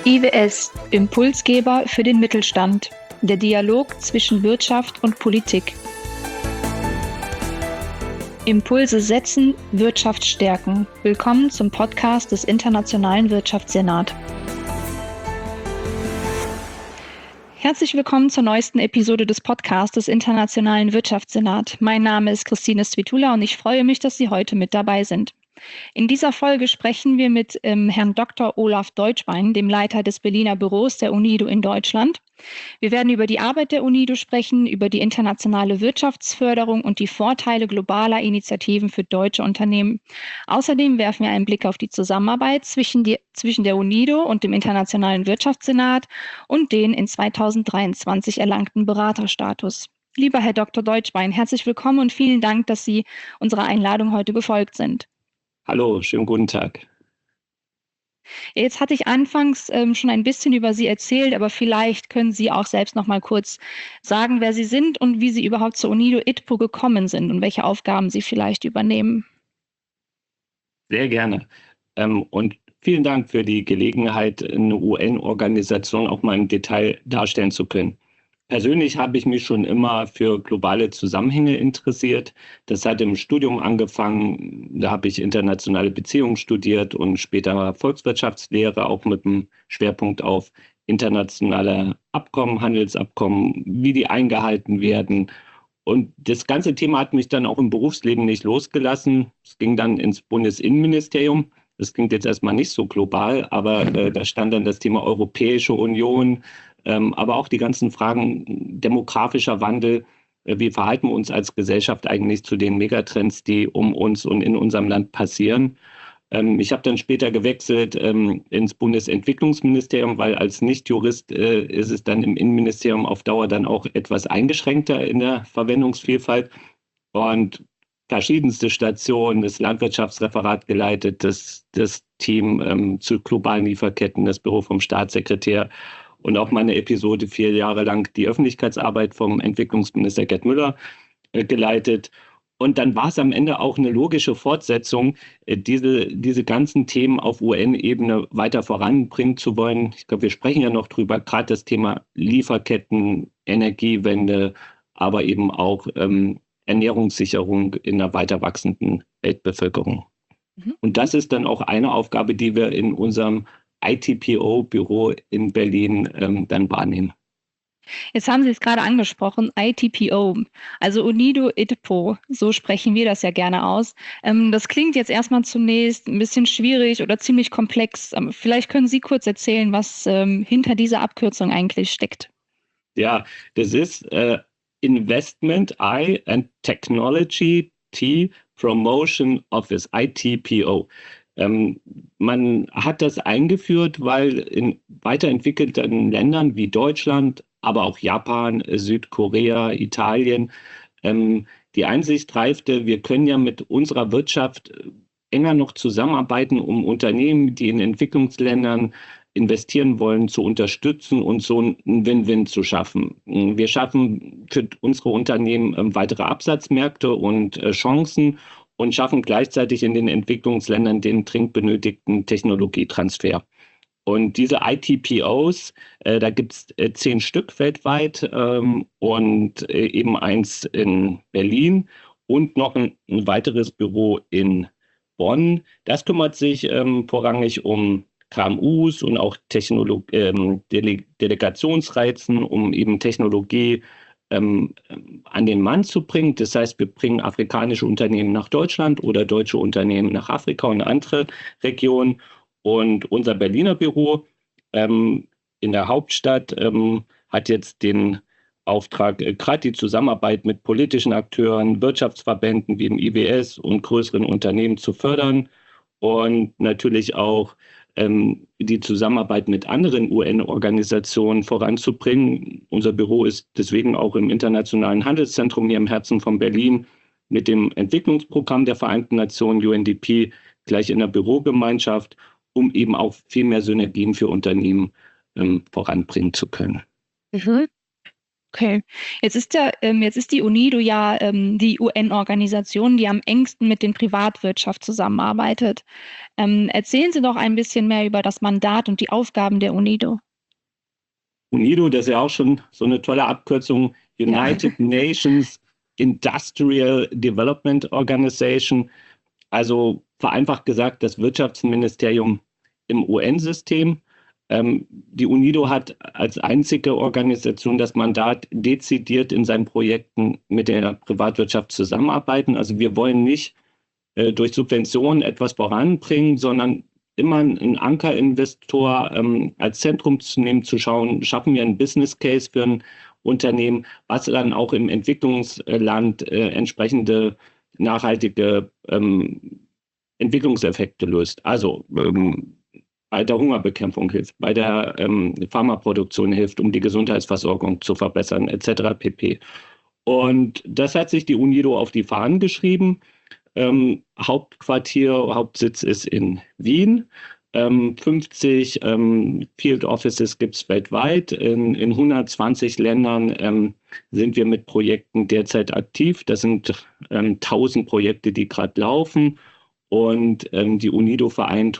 IWS – Impulsgeber für den Mittelstand. Der Dialog zwischen Wirtschaft und Politik. Impulse setzen, Wirtschaft stärken. Willkommen zum Podcast des Internationalen Wirtschaftssenat. Herzlich willkommen zur neuesten Episode des Podcasts des Internationalen Wirtschaftssenat. Mein Name ist Christine Svitula und ich freue mich, dass Sie heute mit dabei sind. In dieser Folge sprechen wir mit Herrn Dr. Olaf Deutschbein, dem Leiter des Berliner Büros der UNIDO in Deutschland. Wir werden über die Arbeit der UNIDO sprechen, über die internationale Wirtschaftsförderung und die Vorteile globaler Initiativen für deutsche Unternehmen. Außerdem werfen wir einen Blick auf die Zusammenarbeit zwischen der UNIDO und dem Internationalen Wirtschaftssenat und den in 2023 erlangten Beraterstatus. Lieber Herr Dr. Deutschbein, herzlich willkommen und vielen Dank, dass Sie unserer Einladung heute gefolgt sind. Hallo, schönen guten Tag. Jetzt hatte ich anfangs schon ein bisschen über Sie erzählt, aber vielleicht können Sie auch selbst noch mal kurz sagen, wer Sie sind und wie Sie überhaupt zur UNIDO ITPO gekommen sind und welche Aufgaben Sie vielleicht übernehmen. Sehr gerne. Und vielen Dank für die Gelegenheit, eine UN-Organisation auch mal im Detail darstellen zu können. Persönlich habe ich mich schon immer für globale Zusammenhänge interessiert. Das hat im Studium angefangen. Da habe ich internationale Beziehungen studiert und später Volkswirtschaftslehre, auch mit einem Schwerpunkt auf internationale Abkommen, Handelsabkommen, wie die eingehalten werden. Und das ganze Thema hat mich dann auch im Berufsleben nicht losgelassen. Es ging dann ins Bundesinnenministerium. Das klingt jetzt erstmal nicht so global, aber da stand dann das Thema Europäische Union, aber auch die ganzen Fragen demografischer Wandel. Wie verhalten wir uns als Gesellschaft eigentlich zu den Megatrends, die um uns und in unserem Land passieren? Ich habe dann später gewechselt ins Bundesentwicklungsministerium, weil als Nichtjurist ist es dann im Innenministerium auf Dauer dann auch etwas eingeschränkter in der Verwendungsvielfalt. Und verschiedenste Stationen, das Landwirtschaftsreferat geleitet, das Team zu globalen Lieferketten, das Büro vom Staatssekretär und auch meine Episode 4 Jahre lang die Öffentlichkeitsarbeit vom Entwicklungsminister Gerd Müller geleitet. Und dann war es am Ende auch eine logische Fortsetzung, diese ganzen Themen auf UN-Ebene weiter voranbringen zu wollen. Ich glaube, wir sprechen ja noch drüber, gerade das Thema Lieferketten, Energiewende, aber eben auch Ernährungssicherung in einer weiter wachsenden Weltbevölkerung. Und das ist dann auch eine Aufgabe, die wir in unserem ITPO-Büro in Berlin dann wahrnehmen. Jetzt haben Sie es gerade angesprochen, ITPO, also UNIDO ITPO, so sprechen wir das ja gerne aus. Das klingt jetzt erstmal zunächst ein bisschen schwierig oder ziemlich komplex. Vielleicht können Sie kurz erzählen, was hinter dieser Abkürzung eigentlich steckt. Ja, das ist Investment I and Technology T Promotion Office, ITPO. Man hat das eingeführt, weil in weiterentwickelten Ländern wie Deutschland, aber auch Japan, Südkorea, Italien, die Einsicht reifte, wir können ja mit unserer Wirtschaft enger noch zusammenarbeiten, um Unternehmen, die in Entwicklungsländern investieren wollen, zu unterstützen und so einen Win-Win zu schaffen. Wir schaffen für unsere Unternehmen weitere Absatzmärkte und Chancen und schaffen gleichzeitig in den Entwicklungsländern den dringend benötigten Technologietransfer. Und diese ITPOs, da gibt es 10 Stück weltweit und eben eins in Berlin und noch ein weiteres Büro in Bonn. Das kümmert sich vorrangig um KMUs und auch Delegationsreizen, um eben Technologie an den Mann zu bringen. Das heißt, wir bringen afrikanische Unternehmen nach Deutschland oder deutsche Unternehmen nach Afrika und andere Regionen. Und unser Berliner Büro in der Hauptstadt hat jetzt den Auftrag, gerade die Zusammenarbeit mit politischen Akteuren, Wirtschaftsverbänden wie dem IWS und größeren Unternehmen zu fördern und natürlich auch die Zusammenarbeit mit anderen UN-Organisationen voranzubringen. Unser Büro ist deswegen auch im Internationalen Handelszentrum hier im Herzen von Berlin mit dem Entwicklungsprogramm der Vereinten Nationen UNDP gleich in der Bürogemeinschaft, um eben auch viel mehr Synergien für Unternehmen voranbringen zu können. Mhm. Okay, jetzt ist die UNIDO ja die UN-Organisation, die am engsten mit den Privatwirtschaft zusammenarbeitet. Erzählen Sie doch ein bisschen mehr über das Mandat und die Aufgaben der UNIDO. UNIDO, das ist ja auch schon so eine tolle Abkürzung, Ja. United Nations Industrial Development Organization, also vereinfacht gesagt das Wirtschaftsministerium im UN-System. Die UNIDO hat als einzige Organisation das Mandat, dezidiert in seinen Projekten mit der Privatwirtschaft zusammenarbeiten. Also wir wollen nicht durch Subventionen etwas voranbringen, sondern immer einen Ankerinvestor als Zentrum zu nehmen, zu schauen, schaffen wir einen Business Case für ein Unternehmen, was dann auch im Entwicklungsland entsprechende nachhaltige Entwicklungseffekte löst. Also bei der Hungerbekämpfung hilft, bei der Pharmaproduktion hilft, um die Gesundheitsversorgung zu verbessern, etc. pp. Und das hat sich die UNIDO auf die Fahnen geschrieben. Hauptsitz ist in Wien. 50 Field Offices gibt es weltweit. In 120 Ländern sind wir mit Projekten derzeit aktiv. Das sind 1000 Projekte, die gerade laufen. Und die UNIDO vereint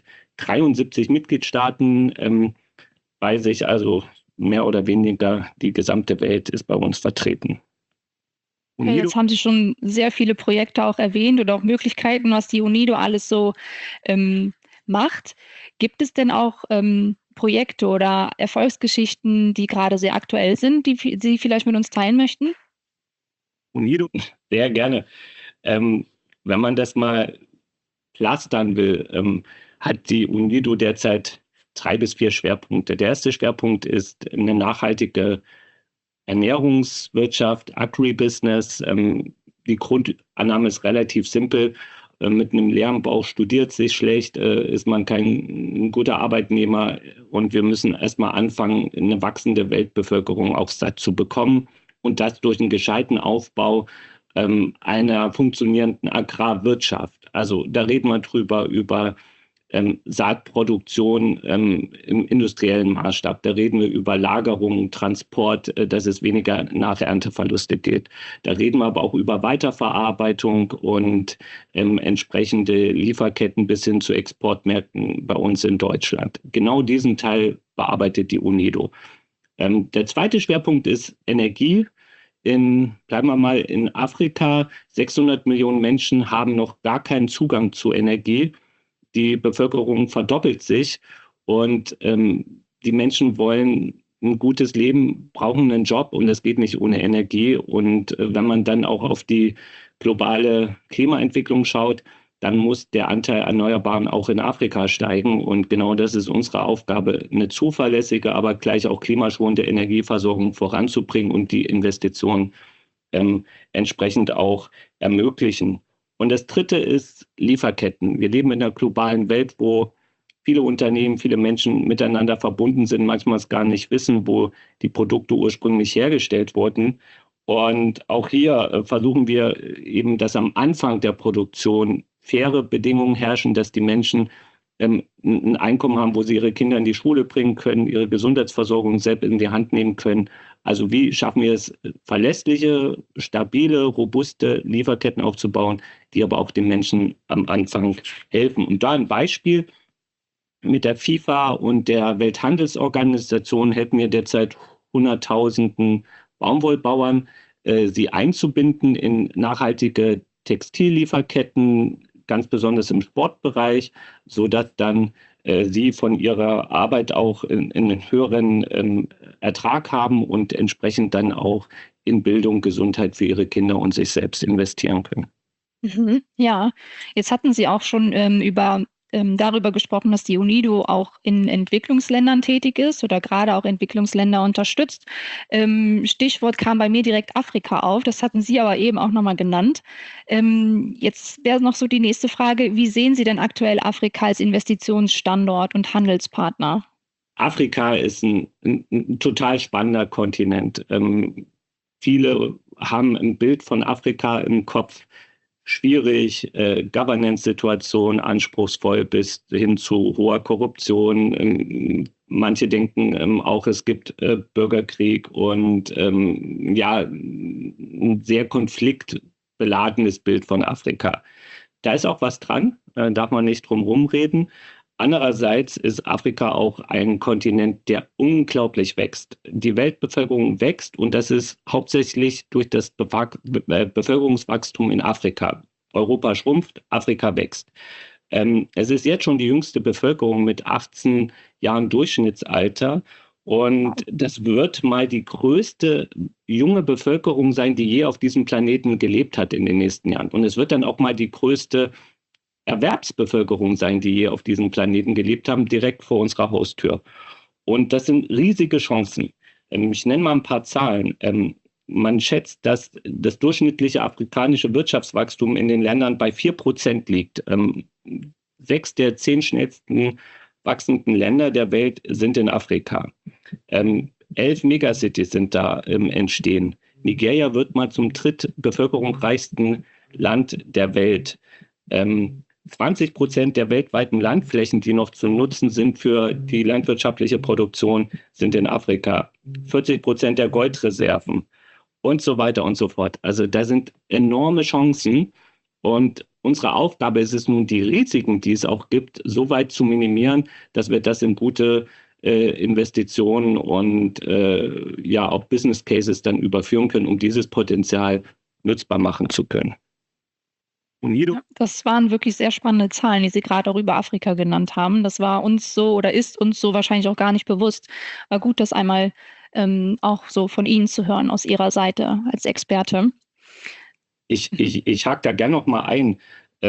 173 Mitgliedstaaten bei sich. Also mehr oder weniger die gesamte Welt ist bei uns vertreten. Okay, jetzt haben Sie schon sehr viele Projekte auch erwähnt oder auch Möglichkeiten, was die UNIDO alles so macht. Gibt es denn auch Projekte oder Erfolgsgeschichten, die gerade sehr aktuell sind, die Sie vielleicht mit uns teilen möchten? UNIDO, sehr gerne. Wenn man das mal clustern will, hat die UNIDO derzeit 3 bis 4 Schwerpunkte. Der erste Schwerpunkt ist eine nachhaltige Ernährungswirtschaft, Agribusiness. Die Grundannahme ist relativ simpel. Mit einem leeren Bauch studiert sich schlecht, ist man kein guter Arbeitnehmer und wir müssen erstmal anfangen, eine wachsende Weltbevölkerung auch satt zu bekommen und das durch einen gescheiten Aufbau einer funktionierenden Agrarwirtschaft. Also da reden wir drüber über Saatproduktion im industriellen Maßstab. Da reden wir über Lagerung, Transport, dass es weniger Nachernteverluste gibt. Da reden wir aber auch über Weiterverarbeitung und entsprechende Lieferketten bis hin zu Exportmärkten bei uns in Deutschland. Genau diesen Teil bearbeitet die UNIDO. Der zweite Schwerpunkt ist Energie. Bleiben wir mal in Afrika, 600 Millionen Menschen haben noch gar keinen Zugang zu Energie. Die Bevölkerung verdoppelt sich und die Menschen wollen ein gutes Leben, brauchen einen Job und das geht nicht ohne Energie. Und wenn man dann auch auf die globale Klimaentwicklung schaut, dann muss der Anteil Erneuerbaren auch in Afrika steigen. Und genau das ist unsere Aufgabe, eine zuverlässige, aber gleich auch klimaschonende Energieversorgung voranzubringen und die Investitionen entsprechend auch ermöglichen. Und das dritte ist Lieferketten. Wir leben in einer globalen Welt, wo viele Unternehmen, viele Menschen miteinander verbunden sind, manchmal es gar nicht wissen, wo die Produkte ursprünglich hergestellt wurden. Und auch hier versuchen wir eben, dass am Anfang der Produktion faire Bedingungen herrschen, dass die Menschen ein Einkommen haben, wo sie ihre Kinder in die Schule bringen können, ihre Gesundheitsversorgung selbst in die Hand nehmen können. Also wie schaffen wir es, verlässliche, stabile, robuste Lieferketten aufzubauen, die aber auch den Menschen am Anfang helfen. Und da ein Beispiel: Mit der FIFA und der Welthandelsorganisation helfen wir derzeit Hunderttausenden Baumwollbauern, sie einzubinden in nachhaltige Textillieferketten, ganz besonders im Sportbereich, sodass dann sie von ihrer Arbeit auch einen höheren Ertrag haben und entsprechend dann auch in Bildung, Gesundheit für ihre Kinder und sich selbst investieren können. Ja, jetzt hatten Sie auch schon darüber gesprochen, dass die UNIDO auch in Entwicklungsländern tätig ist oder gerade auch Entwicklungsländer unterstützt. Stichwort kam bei mir direkt Afrika auf, das hatten Sie aber eben auch nochmal genannt. Jetzt wäre noch so die nächste Frage: Wie sehen Sie denn aktuell Afrika als Investitionsstandort und Handelspartner? Afrika ist ein total spannender Kontinent. Viele haben ein Bild von Afrika im Kopf. Schwierig, Governance-Situation anspruchsvoll bis hin zu hoher Korruption, Manche denken auch, es gibt Bürgerkrieg und ja, ein sehr konfliktbeladenes Bild von Afrika. Da ist auch was dran, darf man nicht drum rumreden. Andererseits ist Afrika auch ein Kontinent, der unglaublich wächst. Die Weltbevölkerung wächst und das ist hauptsächlich durch das Bevölkerungswachstum in Afrika. Europa schrumpft, Afrika wächst. Es ist jetzt schon die jüngste Bevölkerung mit 18 Jahren Durchschnittsalter. Und das wird mal die größte junge Bevölkerung sein, die je auf diesem Planeten gelebt hat in den nächsten Jahren. Und es wird dann auch mal die größte Erwerbsbevölkerung sein, die je auf diesem Planeten gelebt haben, direkt vor unserer Haustür. Und das sind riesige Chancen. Ich nenne mal ein paar Zahlen. Man schätzt, dass das durchschnittliche afrikanische Wirtschaftswachstum in den Ländern bei 4% liegt. 6 der 10 schnellsten wachsenden Länder der Welt sind in Afrika. 11 Megacities sind da entstehen. Nigeria wird mal zum drittbevölkerungsreichsten Land der Welt. 20% der weltweiten Landflächen, die noch zu nutzen sind für die landwirtschaftliche Produktion, sind in Afrika. 40% der Goldreserven und so weiter und so fort. Also da sind enorme Chancen und unsere Aufgabe ist es nun, die Risiken, die es auch gibt, so weit zu minimieren, dass wir das in gute Investitionen und ja auch Business Cases dann überführen können, um dieses Potenzial nutzbar machen zu können. Ja, das waren wirklich sehr spannende Zahlen, die Sie gerade auch über Afrika genannt haben. Das war uns so oder ist uns so wahrscheinlich auch gar nicht bewusst. War gut, das einmal auch so von Ihnen zu hören, aus Ihrer Seite als Experte. Ich hake da gerne noch mal ein.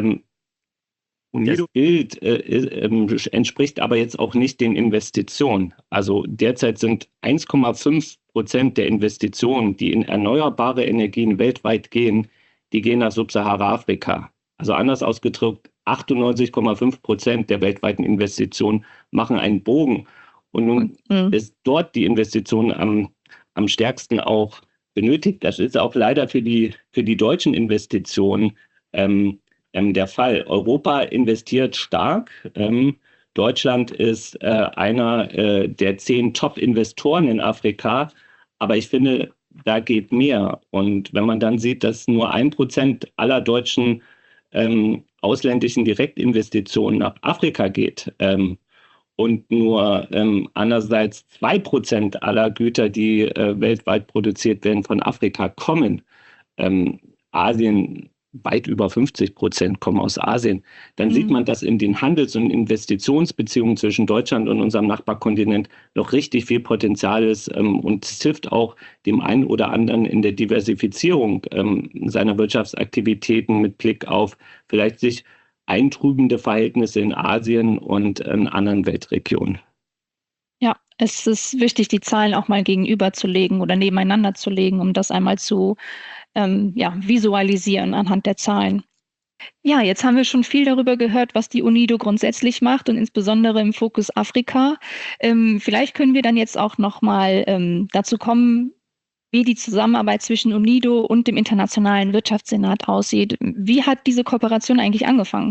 Das Bild entspricht aber jetzt auch nicht den Investitionen. Also derzeit sind 1,5% der Investitionen, die in erneuerbare Energien weltweit gehen, die gehen nach Subsahara-Afrika. Also anders ausgedrückt, 98,5% der weltweiten Investitionen machen einen Bogen. Und nun ist dort die Investition am stärksten auch benötigt. Das ist auch leider für die deutschen Investitionen der Fall. Europa investiert stark. Deutschland ist einer der 10 Top-Investoren in Afrika. Aber ich finde, da geht mehr. Und wenn man dann sieht, dass nur 1% aller deutschen ausländischen Direktinvestitionen nach Afrika geht und nur andererseits 2% aller Güter, die weltweit produziert werden, von Afrika kommen, Asien weit über 50% kommen aus Asien, dann sieht man, dass in den Handels- und Investitionsbeziehungen zwischen Deutschland und unserem Nachbarkontinent noch richtig viel Potenzial ist und es hilft auch dem einen oder anderen in der Diversifizierung seiner Wirtschaftsaktivitäten mit Blick auf vielleicht sich eintrübende Verhältnisse in Asien und in anderen Weltregionen. Ja, es ist wichtig, die Zahlen auch mal gegenüberzulegen oder nebeneinander zu legen, um das einmal zu visualisieren anhand der Zahlen. Ja, jetzt haben wir schon viel darüber gehört, was die UNIDO grundsätzlich macht und insbesondere im Fokus Afrika. Vielleicht können wir dann jetzt auch noch mal dazu kommen, wie die Zusammenarbeit zwischen UNIDO und dem Internationalen Wirtschaftssenat aussieht. Wie hat diese Kooperation eigentlich angefangen?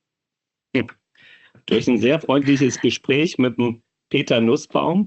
Durch ein sehr freundliches Gespräch mit dem Peter Nussbaum.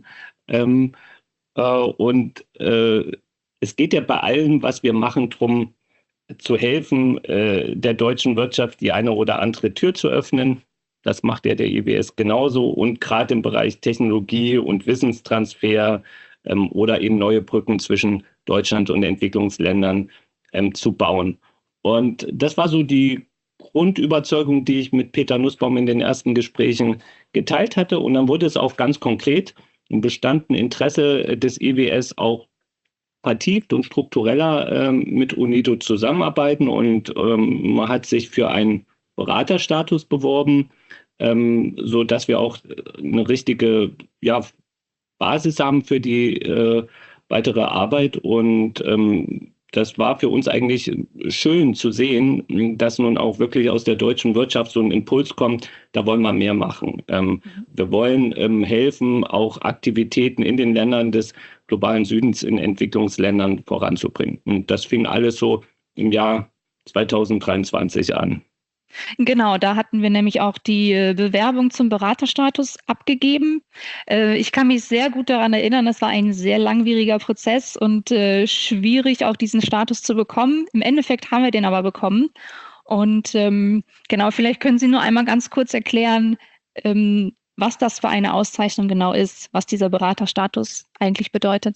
Es geht ja bei allem, was wir machen, darum zu helfen, der deutschen Wirtschaft die eine oder andere Tür zu öffnen. Das macht ja der IWS genauso. Und gerade im Bereich Technologie und Wissenstransfer oder eben neue Brücken zwischen Deutschland und Entwicklungsländern zu bauen. Und das war so die Grundüberzeugung, die ich mit Peter Nussbaum in den ersten Gesprächen geteilt hatte. Und dann wurde es auch ganz konkret und bestand ein Interesse des IWS auch vertieft und struktureller mit UNIDO zusammenarbeiten und man hat sich für einen Beraterstatus beworben, so dass wir auch eine richtige Basis haben für die weitere Arbeit und das war für uns eigentlich schön zu sehen, dass nun auch wirklich aus der deutschen Wirtschaft so ein Impuls kommt, da wollen wir mehr machen. Wir wollen helfen, auch Aktivitäten in den Ländern des globalen Südens in Entwicklungsländern voranzubringen. Und das fing alles so im Jahr 2023 an. Genau, da hatten wir nämlich auch die Bewerbung zum Beraterstatus abgegeben. Ich kann mich sehr gut daran erinnern, das war ein sehr langwieriger Prozess und schwierig, auch diesen Status zu bekommen. Im Endeffekt haben wir den aber bekommen. Und genau, vielleicht können Sie nur einmal ganz kurz erklären, was das für eine Auszeichnung genau ist, was dieser Beraterstatus eigentlich bedeutet.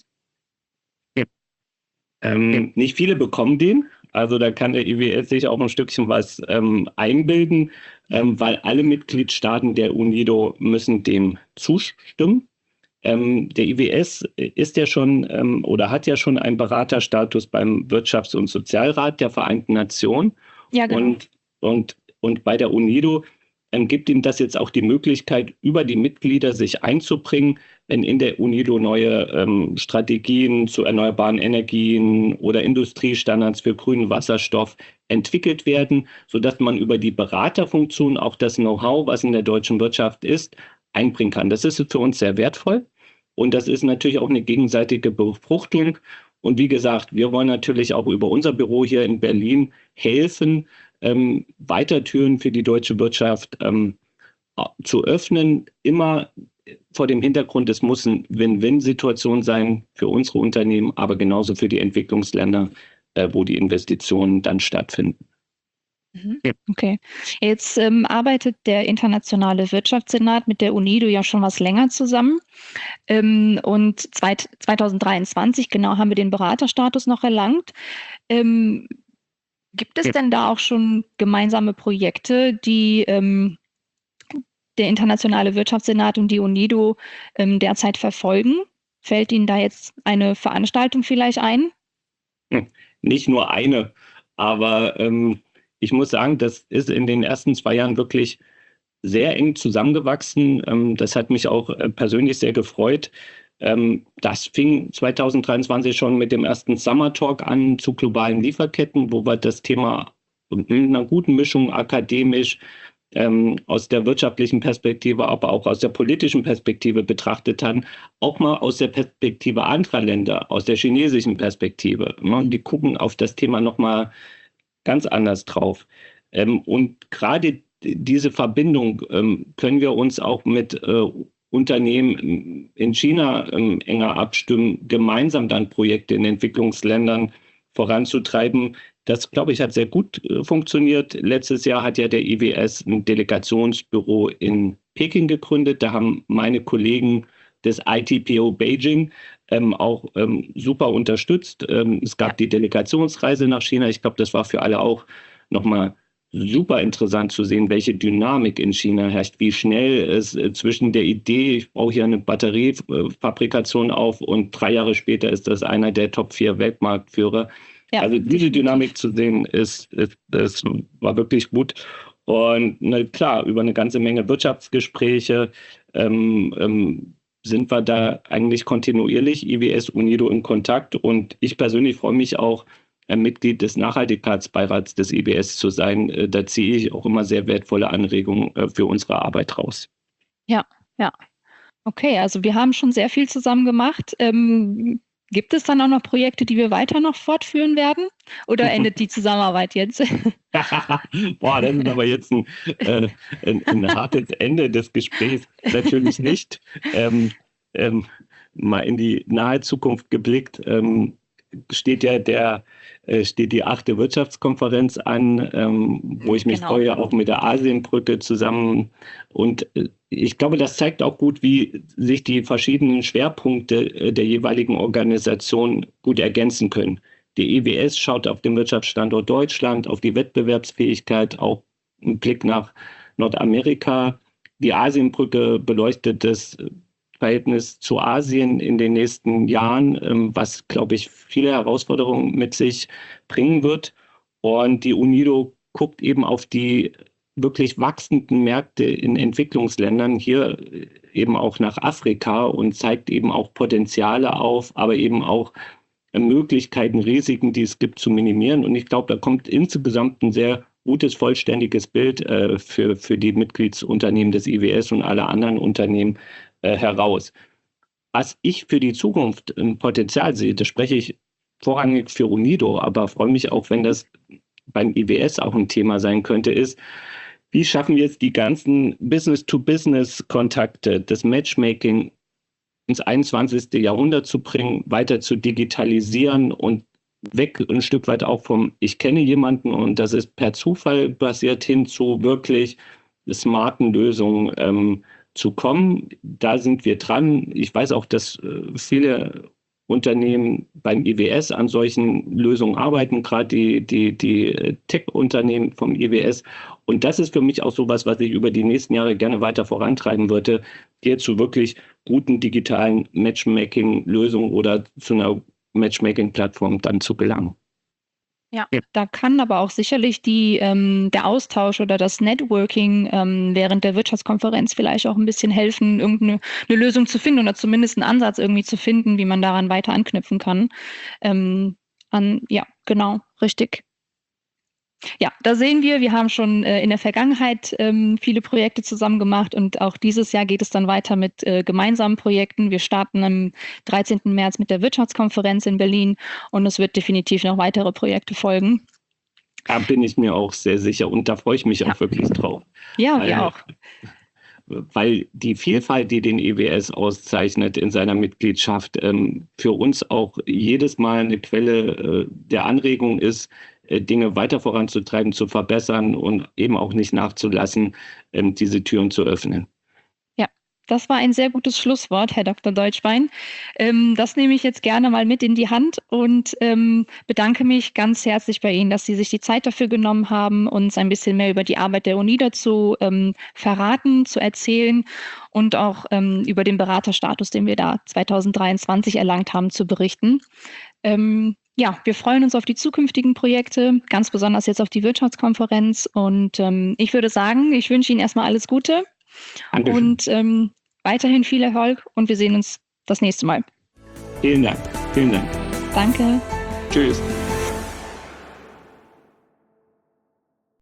Nicht viele bekommen den. Also da kann der IWS sich auch ein Stückchen was einbilden, weil alle Mitgliedstaaten der UNIDO müssen dem zustimmen. Der IWS ist ja schon oder hat ja schon einen Beraterstatus beim Wirtschafts- und Sozialrat der Vereinten Nationen. Ja, genau. Und bei der UNIDO gibt ihm das jetzt auch die Möglichkeit, über die Mitglieder sich einzubringen, wenn in der UNIDO neue Strategien zu erneuerbaren Energien oder Industriestandards für grünen Wasserstoff entwickelt werden, sodass man über die Beraterfunktion auch das Know-how, was in der deutschen Wirtschaft ist, einbringen kann. Das ist für uns sehr wertvoll und das ist natürlich auch eine gegenseitige Befruchtung. Und wie gesagt, wir wollen natürlich auch über unser Büro hier in Berlin helfen, weiter Türen für die deutsche Wirtschaft zu öffnen, immer vor dem Hintergrund, es muss eine Win-Win-Situation sein für unsere Unternehmen, aber genauso für die Entwicklungsländer, wo die Investitionen dann stattfinden. Okay. Jetzt arbeitet der Internationale Wirtschaftssenat mit der UNIDO ja schon was länger zusammen. Und 2023, genau, haben wir den Beraterstatus noch erlangt. Gibt es denn da auch schon gemeinsame Projekte, die der Internationale Wirtschaftssenat und die UNIDO derzeit verfolgen? Fällt Ihnen da jetzt eine Veranstaltung vielleicht ein? Nicht nur eine, aber ich muss sagen, das ist in den ersten 2 Jahren wirklich sehr eng zusammengewachsen. Das hat mich auch persönlich sehr gefreut. Das fing 2023 schon mit dem ersten Summer Talk an zu globalen Lieferketten, wo wir das Thema mit einer guten Mischung akademisch aus der wirtschaftlichen Perspektive, aber auch aus der politischen Perspektive betrachtet haben, auch mal aus der Perspektive anderer Länder, aus der chinesischen Perspektive. Die gucken auf das Thema nochmal ganz anders drauf. Und gerade diese Verbindung können wir uns auch mit Unternehmen in China enger abstimmen, gemeinsam dann Projekte in Entwicklungsländern voranzutreiben. Das, glaube ich, hat sehr gut funktioniert. Letztes Jahr hat ja der IWS ein Delegationsbüro in Peking gegründet. Da haben meine Kollegen des ITPO Beijing auch super unterstützt. Es gab die Delegationsreise nach China. Ich glaube, das war für alle auch nochmal super interessant zu sehen, welche Dynamik in China herrscht, wie schnell es zwischen der Idee, ich brauche hier eine Batteriefabrikation auf und 3 Jahre später ist das einer der Top 4 Weltmarktführer. Ja, also diese Dynamik zu sehen, das war wirklich gut. Und klar, über eine ganze Menge Wirtschaftsgespräche sind wir da eigentlich kontinuierlich, IWS, UNIDO in Kontakt. Und ich persönlich freue mich auch, Mitglied des Nachhaltigkeitsbeirats des IWS zu sein. Da ziehe ich auch immer sehr wertvolle Anregungen für unsere Arbeit raus. Ja, ja. Okay, also wir haben schon sehr viel zusammen gemacht. Gibt es dann auch noch Projekte, die wir weiter noch fortführen werden? Oder endet die Zusammenarbeit jetzt? Boah, das ist aber jetzt ein hartes Ende des Gesprächs. Natürlich nicht. Mal in die nahe Zukunft geblickt, steht die 8. Wirtschaftskonferenz an, wo ich mich freue, auch mit der Asienbrücke zusammen. Und ich glaube, das zeigt auch gut, wie sich die verschiedenen Schwerpunkte der jeweiligen Organisation gut ergänzen können. Die IWS schaut auf den Wirtschaftsstandort Deutschland, auf die Wettbewerbsfähigkeit, auch einen Blick nach Nordamerika. Die Asienbrücke beleuchtet das Verhältnis zu Asien in den nächsten Jahren, was, glaube ich, viele Herausforderungen mit sich bringen wird. Und die UNIDO guckt eben auf die wirklich wachsenden Märkte in Entwicklungsländern, hier eben auch nach Afrika und zeigt eben auch Potenziale auf, aber eben auch Möglichkeiten, Risiken, die es gibt, zu minimieren. Und ich glaube, da kommt insgesamt ein sehr gutes, vollständiges Bild für die Mitgliedsunternehmen des IWS und alle anderen Unternehmen heraus. Was ich für die Zukunft ein Potenzial sehe, das spreche ich vorrangig für UNIDO, aber freue mich auch, wenn das beim IWS auch ein Thema sein könnte, ist, wie schaffen wir es, die ganzen Business-to-Business-Kontakte, das Matchmaking ins 21. Jahrhundert zu bringen, weiter zu digitalisieren und weg ein Stück weit auch vom Ich kenne jemanden und das ist per Zufall basiert hin zu wirklich smarten Lösungen zu kommen. Da sind wir dran. Ich weiß auch, dass viele Unternehmen beim IWS an solchen Lösungen arbeiten, gerade die Tech-Unternehmen vom IWS. Und das ist für mich auch sowas, was ich über die nächsten Jahre gerne weiter vorantreiben würde, hier zu wirklich guten digitalen Matchmaking-Lösungen oder zu einer Matchmaking-Plattform dann zu gelangen. Ja, da kann aber auch sicherlich der Austausch oder das Networking während der Wirtschaftskonferenz vielleicht auch ein bisschen helfen, irgendeine Lösung zu finden oder zumindest einen Ansatz irgendwie zu finden, wie man daran weiter anknüpfen kann. Ja, genau, richtig. Ja, da sehen wir haben schon in der Vergangenheit viele Projekte zusammen gemacht und auch dieses Jahr geht es dann weiter mit gemeinsamen Projekten. Wir starten am 13. März mit der Wirtschaftskonferenz in Berlin und es wird definitiv noch weitere Projekte folgen. Da bin ich mir auch sehr sicher und da freue ich mich auch wirklich drauf. Ja, wir auch. Weil die Vielfalt, die den IWS auszeichnet in seiner Mitgliedschaft, für uns auch jedes Mal eine Quelle der Anregung ist, Dinge weiter voranzutreiben, zu verbessern und eben auch nicht nachzulassen, diese Türen zu öffnen. Ja, das war ein sehr gutes Schlusswort, Herr Dr. Deutschbein. Das nehme ich jetzt gerne mal mit in die Hand und bedanke mich ganz herzlich bei Ihnen, dass Sie sich die Zeit dafür genommen haben, uns ein bisschen mehr über die Arbeit der UNIDA zu verraten, zu erzählen und auch über den Beraterstatus, den wir da 2023 erlangt haben, zu berichten. Ja, wir freuen uns auf die zukünftigen Projekte, ganz besonders jetzt auf die Wirtschaftskonferenz. Und ich würde sagen, ich wünsche Ihnen erstmal alles Gute. Dankeschön. Und weiterhin viel Erfolg und wir sehen uns das nächste Mal. Vielen Dank. Vielen Dank. Danke. Tschüss.